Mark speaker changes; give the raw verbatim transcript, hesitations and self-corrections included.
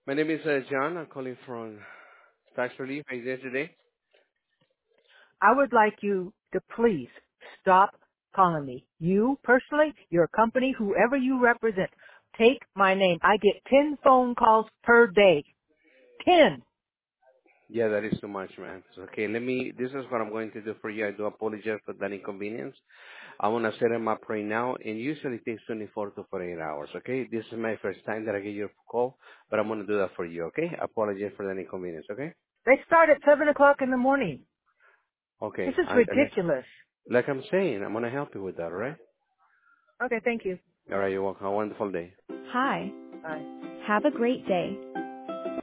Speaker 1: My name is uh, John. I'm calling from Tax Relief. How are you doing today?
Speaker 2: I would like you to please stop calling me. You personally, your company, whoever you represent, take my name. I get ten phone calls per day. ten.
Speaker 1: Yeah, that is too much, man. So, okay, let me, this is what I'm going to do for you. I do apologize for that inconvenience. I'm going to set them up right now, and usually it takes twenty-four to forty-eight hours, okay? This is my first time that I get your call, but I'm going to do that for you, okay? I apologize for that inconvenience, okay?
Speaker 2: They start at seven o'clock in the morning. This
Speaker 1: Okay,
Speaker 2: is
Speaker 1: I, like,
Speaker 2: ridiculous.
Speaker 1: like I'm saying, I'm going to help you with that, all right?
Speaker 2: Okay, thank you.
Speaker 1: All right, you're welcome. Have a wonderful day.
Speaker 3: Hi.
Speaker 2: Bye.
Speaker 3: Have a great day.